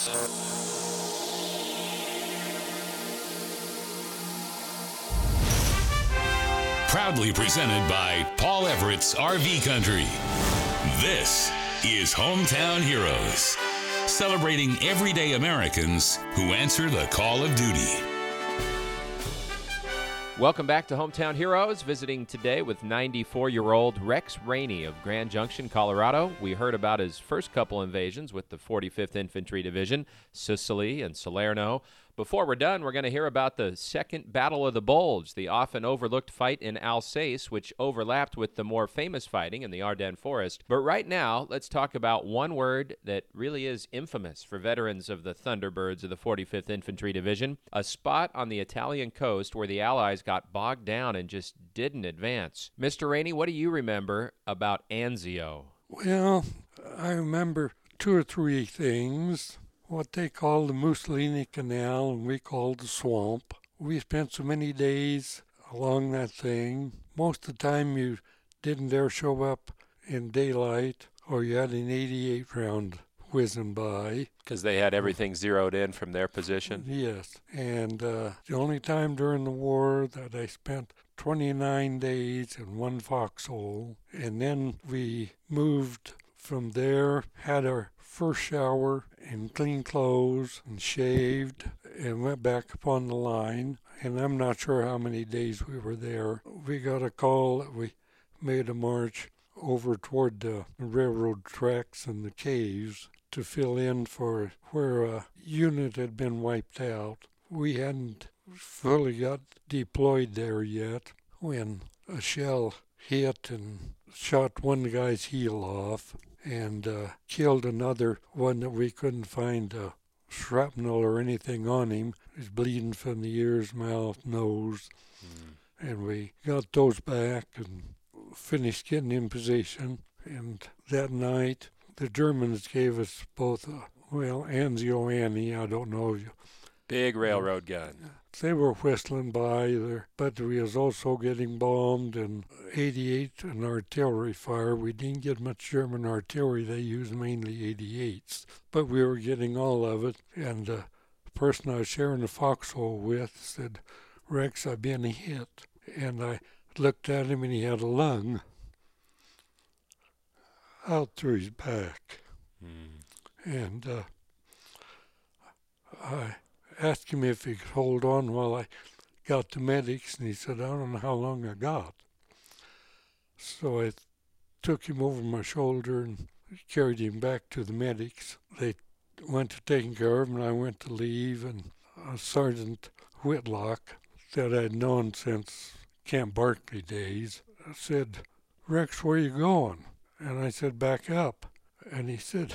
Proudly presented by Paul Everett's RV Country. This is Hometown Heroes, celebrating everyday Americans who answer the call of duty. Welcome back to Hometown Heroes, visiting today with 94-year-old Rex Rainey of Grand Junction, Colorado. We heard about his first couple invasions with the 45th Infantry Division, Sicily and Salerno. Before we're done, we're going to hear about the Second Battle of the Bulge, the often overlooked fight in Alsace, which overlapped with the more famous fighting in the Ardennes Forest. But right now, let's talk about one word that really is infamous for veterans of the Thunderbirds of the 45th Infantry Division, a spot on the Italian coast where the Allies got bogged down and just didn't advance. Mr. Rainey, what do you remember about Anzio? Well, I remember two or three things. What they call the Mussolini Canal, and we call the swamp. We spent so many days along that thing. Most of the time you didn't dare show up in daylight, or you had an 88 round whizzing by. Because they had everything zeroed in from their position? Yes, and the only time during the war that I spent 29 days in one foxhole, and then we moved from there, had our first shower and clean clothes and shaved and went back up on the line. And I'm not sure how many days we were there. We got a call that we made a march over toward the railroad tracks and the caves to fill in for where a unit had been wiped out. We hadn't fully got deployed there yet when a shell hit and shot one guy's heel off and killed another one that we couldn't find shrapnel or anything on him. He was bleeding from the ears, mouth, nose. And we got those back and finished getting in position. And that night, the Germans gave us both, Anzio Annie, I don't know. Big railroad gun. They were whistling by there, but we was also getting bombed and 88 and artillery fire. We didn't get much German artillery. They used mainly 88s, but we were getting all of it. And the person I was sharing the foxhole with said, "Rex, I've been hit." And I looked at him and he had a lung out through his back. And I asked him if he could hold on while I got the medics, and he said, "I don't know how long I got." So I took him over my shoulder and carried him back to the medics. They went to taking care of him, and I went to leave, and Sergeant Whitlock, that I'd known since Camp Barkley days, said, "Rex, where you going?" And I said, "Back up." And he said,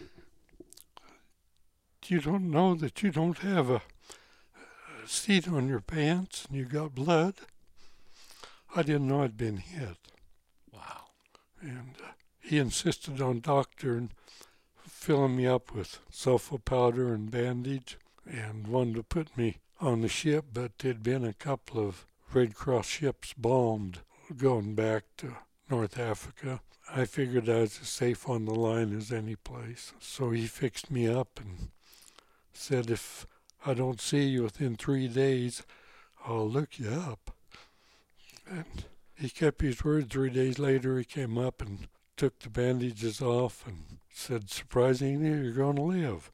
"You don't know that you don't have a seat on your pants and you got blood?" I didn't know I'd been hit. Wow. And he insisted on doctor filling me up with sulfa powder and bandage and wanted to put me on the ship, but there'd been a couple of Red Cross ships bombed going back to North Africa. I figured I was as safe on the line as any place. So he fixed me up and said, "If I don't see you within 3 days, I'll look you up." And he kept his word. 3 days later, he came up and took the bandages off and said, "Surprisingly, you're going to live."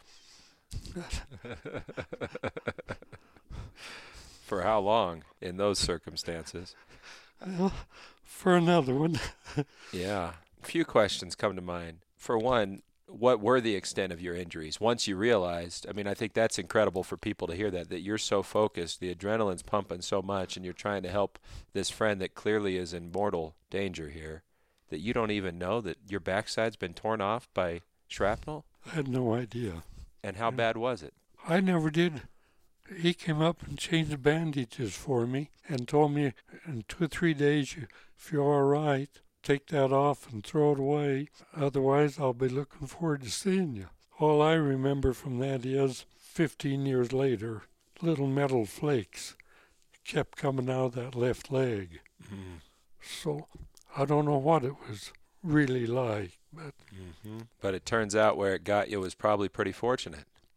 For how long in those circumstances? Well, for another one. Yeah. A few questions come to mind. For one, what were the extent of your injuries? Once you realized, I think that's incredible for people to hear that you're so focused, the adrenaline's pumping so much, and you're trying to help this friend that clearly is in mortal danger here, that you don't even know that your backside's been torn off by shrapnel? I had no idea. And how bad was it? I never did. He came up and changed the bandages for me and told me in 2 or 3 days, if you're all right, take that off and throw it away. Otherwise, I'll be looking forward to seeing you. All I remember from that is 15 years later, little metal flakes kept coming out of that left leg. So I don't know what it was really like. But But it turns out where it got you was probably pretty fortunate.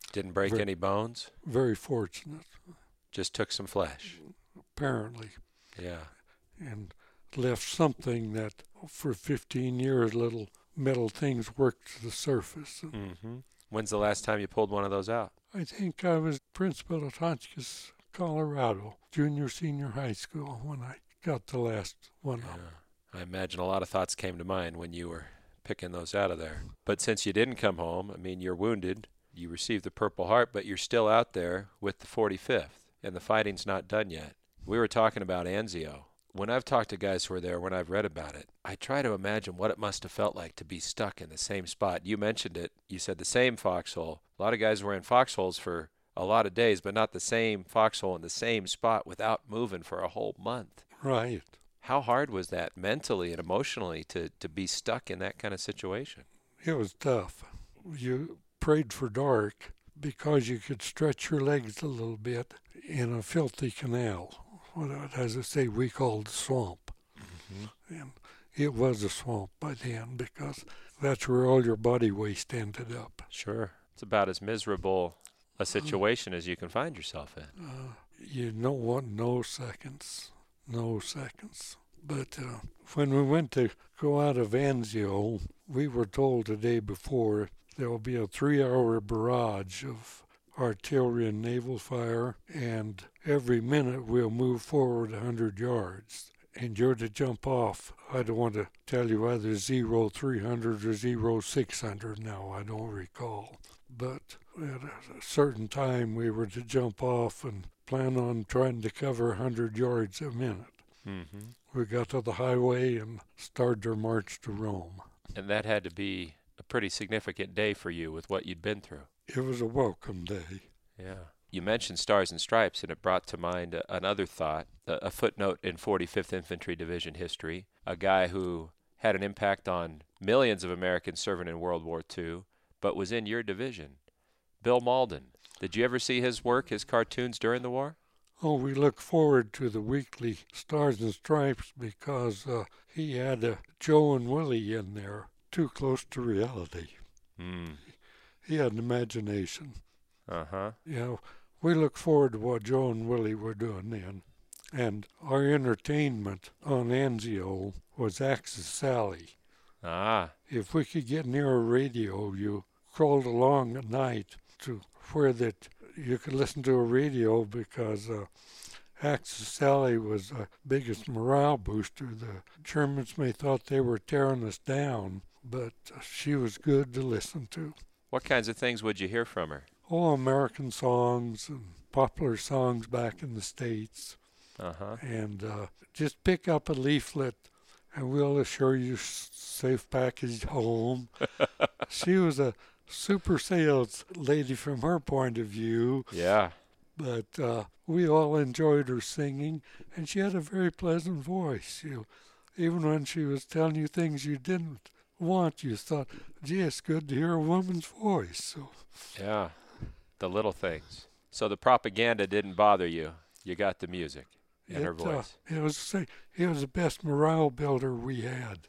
Didn't break any bones? Very fortunate. Just took some flesh. Apparently. Yeah. And left something that for 15 years little metal things worked to the surface. Mm-hmm. When's the last time you pulled one of those out? I think I was principal at Hotchkiss, Colorado, senior high school, when I got the last one out. I imagine a lot of thoughts came to mind when you were picking those out of there. But since you didn't come home, I mean, you're wounded, you received the Purple Heart, but you're still out there with the 45th, and the fighting's not done yet. We were talking about Anzio. When I've talked to guys who were there, when I've read about it, I try to imagine what it must have felt like to be stuck in the same spot. You mentioned it. You said the same foxhole. A lot of guys were in foxholes for a lot of days, but not the same foxhole in the same spot without moving for a whole month. Right. How hard was that mentally and emotionally to be stuck in that kind of situation? It was tough. You prayed for dark because you could stretch your legs a little bit in a filthy canal, what, as I say, we called the swamp. Mm-hmm. And it was a swamp by then because that's where all your body waste ended up. Sure. It's about as miserable a situation as you can find yourself in. You don't want no seconds. But when we went to go out of Anzio, we were told the day before there will be a 3-hour barrage of artillery and naval fire, and every minute we'll move forward 100 yards. And you're to jump off. I don't want to tell you either 0300 or 0600 now, I don't recall. But at a certain time we were to jump off and plan on trying to cover 100 yards a minute. Mm-hmm. We got to the highway and started our march to Rome. And that had to be a pretty significant day for you with what you'd been through. It was a welcome day. Yeah. You mentioned Stars and Stripes, and it brought to mind another thought, a footnote in 45th Infantry Division history, a guy who had an impact on millions of Americans serving in World War II, but was in your division, Bill Mauldin. Did you ever see his work, his cartoons during the war? Oh, we look forward to the weekly Stars and Stripes because he had Joe and Willie in there, too close to reality. He had an imagination. Uh-huh. You know, we look forward to what Joe and Willie were doing then. And our entertainment on Anzio was Axis Sally. Ah. If we could get near a radio, you crawled along at night to where that you could listen to a radio because Axis Sally was the biggest morale booster. The Germans may thought they were tearing us down, but she was good to listen to. What kinds of things would you hear from her? Oh, American songs and popular songs back in the States. Uh-huh. And just pick up a leaflet and we'll assure you safe passage home. She was a super sales lady from her point of view. Yeah. But we all enjoyed her singing, and she had a very pleasant voice. Even when she was telling you things you didn't want, you thought, gee, it's good to hear a woman's voice. So. Yeah, the little things. So the propaganda didn't bother you. You got the music and her voice. It was the best morale builder we had.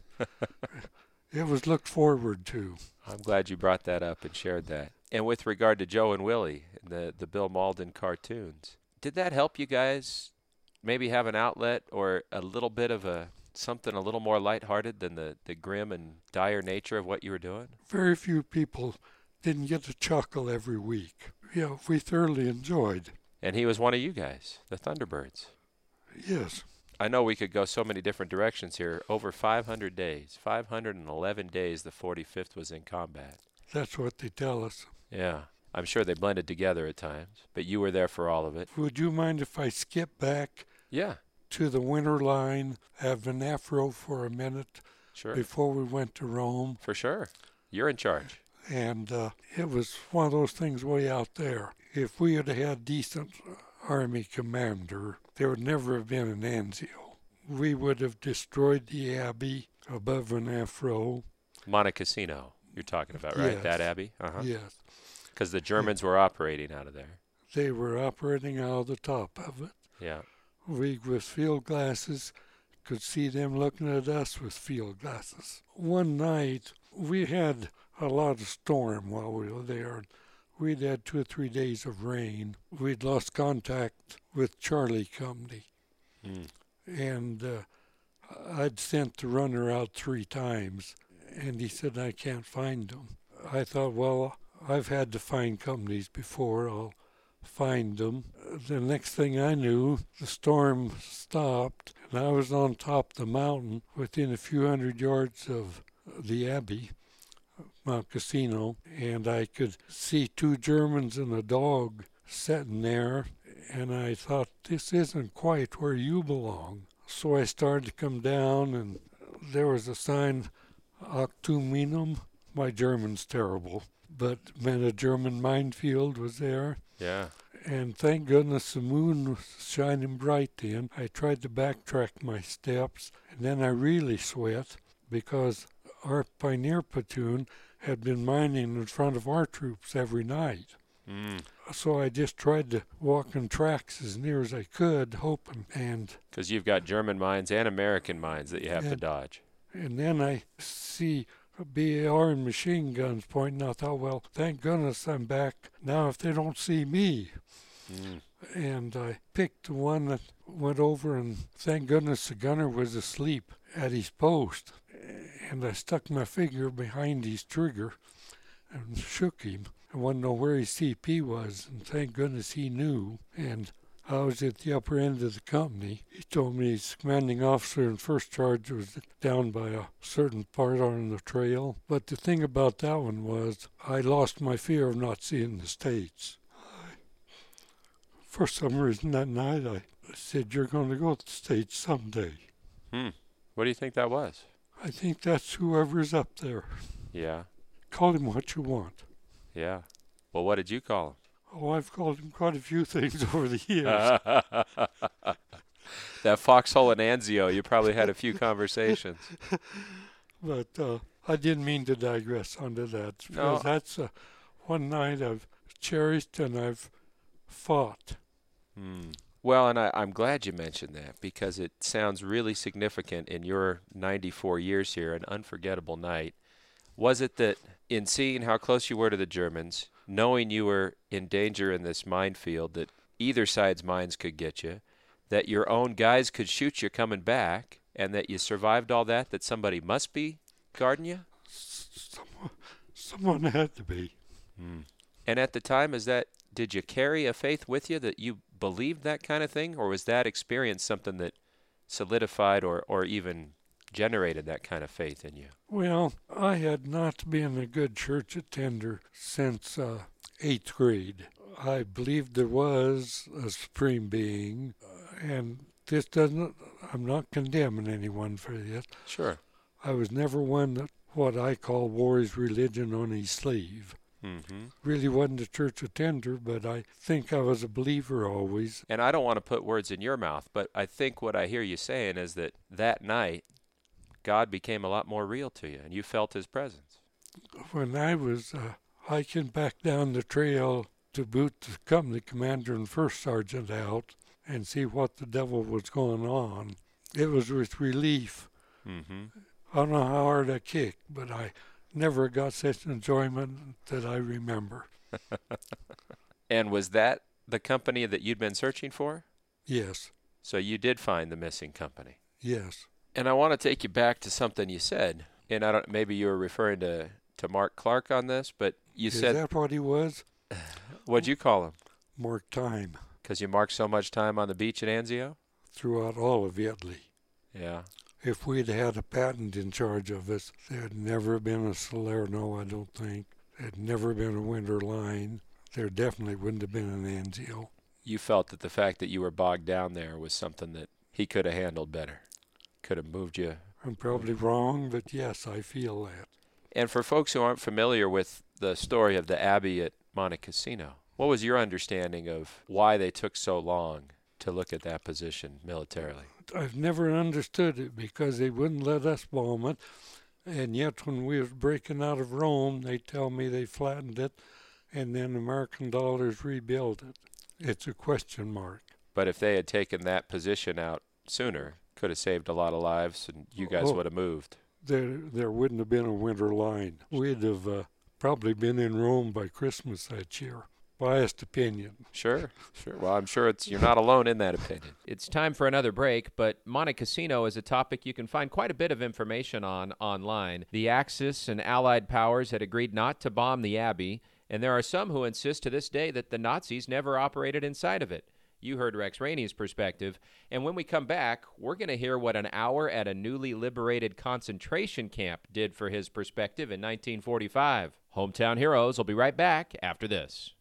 It was looked forward to. I'm glad you brought that up and shared that. And with regard to Joe and Willie, the Bill Mauldin cartoons, did that help you guys maybe have an outlet or a little bit of something a little more lighthearted than the grim and dire nature of what you were doing? Very few people didn't get to chuckle every week. Yeah, we thoroughly enjoyed. And he was one of you guys, the Thunderbirds. Yes. I know we could go so many different directions here. Over 500 days, 511 days the 45th was in combat. That's what they tell us. Yeah. I'm sure they blended together at times, but you were there for all of it. Would you mind if I skip back to the winter line, have an afro for a minute before we went to Rome? For sure. You're in charge. And it was one of those things way out there. If we had had decent Army commander, there would never have been an Anzio. We would have destroyed the abbey above Afro. Monte Cassino, you're talking about, right? Yes. That abbey? Uh-huh. Yes. Because the Germans were operating out of there. They were operating out of the top of it. Yeah. We, with field glasses, could see them looking at us with field glasses. One night, we had a lot of storm while we were there. we'd had 2 or 3 days of rain. We'd lost contact with Charlie Company. And I'd sent the runner out 3 times, and he said, I can't find them. I thought, well, I've had to find companies before. I'll find them. The next thing I knew, the storm stopped, and I was on top of the mountain within a few hundred yards of the Abbey, Mount Casino, and I could see 2 Germans and a dog sitting there, and I thought, this isn't quite where you belong. So I started to come down, and there was a sign, Achtung Minum. My German's terrible, but meant a German minefield was there. Yeah. And thank goodness the moon was shining bright then. I tried to backtrack my steps, and then I really sweat because our pioneer platoon had been mining in front of our troops every night. So I just tried to walk in tracks as near as I could, hoping. And because you've got German mines and American mines that you have to dodge. And then I see BAR and machine guns pointing. I thought, well, thank goodness I'm back now if they don't see me. And I picked the one that went over, and thank goodness the gunner was asleep at his post. And I stuck my finger behind his trigger and shook him. I wanted to know where his CP was, and thank goodness he knew. And I was at the upper end of the company. He told me his commanding officer in first charge was down by a certain part on the trail. But the thing about that one was I lost my fear of not seeing the States. For some reason that night I said, you're going to go to the States someday. What do you think that was? I think that's whoever's up there. Yeah. Call him what you want. Yeah. Well, what did you call him? Oh, I've called him quite a few things over the years. That foxhole in Anzio, you probably had a few conversations. But I didn't mean to digress onto that. Because that's one night I've cherished and I've fought. Well, and I'm glad you mentioned that because it sounds really significant in your 94 years here, an unforgettable night. Was it that in seeing how close you were to the Germans, knowing you were in danger in this minefield, that either side's mines could get you, that your own guys could shoot you coming back, and that you survived all that, that somebody must be guarding you? Someone had to be. And at the time, did you carry a faith with you that you believed that kind of thing, or was that experience something that solidified or even generated that kind of faith in you? Well, I had not been a good church attender since 8th grade. I believed there was a supreme being, and I'm not condemning anyone for this. Sure. I was never one that what I call wore his religion on his sleeve. Really wasn't a church attender, but I think I was a believer always. And I don't want to put words in your mouth, but I think what I hear you saying is that night, God became a lot more real to you, and you felt his presence. When I was hiking back down the trail to boot the company commander and first sergeant out and see what the devil was going on, it was with relief. I don't know how hard I kicked, but I never got such enjoyment that I remember. And was that the company that you'd been searching for? Yes. So you did find the missing company? Yes. And I want to take you back to something you said, and maybe you were referring to Mark Clark on this, but you said... Is that what he was? What'd you call him? Mark Time. Because you marked so much time on the beach at Anzio? Throughout all of Italy. Yeah. If we'd had a patent in charge of us, there'd never been a Salerno, I don't think. There'd never been a winter line. There definitely wouldn't have been an Anzio. You felt that the fact that you were bogged down there was something that he could have handled better, could have moved you. I'm probably wrong, but yes, I feel that. And for folks who aren't familiar with the story of the Abbey at Monte Cassino, what was your understanding of why they took so long to look at that position militarily? I've never understood it because they wouldn't let us bomb it. And yet when we was breaking out of Rome, they tell me they flattened it and then American dollars rebuilt it. It's a question mark. But if they had taken that position out sooner, could have saved a lot of lives and you guys would have moved. There wouldn't have been a winter line. We'd have probably been in Rome by Christmas that year. Biased opinion. Sure. Well, I'm sure you're not alone in that opinion. It's time for another break, but Monte Cassino is a topic you can find quite a bit of information on online. The Axis and Allied powers had agreed not to bomb the Abbey, and there are some who insist to this day that the Nazis never operated inside of it. You heard Rex Rainey's perspective, and when we come back, we're going to hear what an hour at a newly liberated concentration camp did for his perspective in 1945. Hometown Heroes will be right back after this.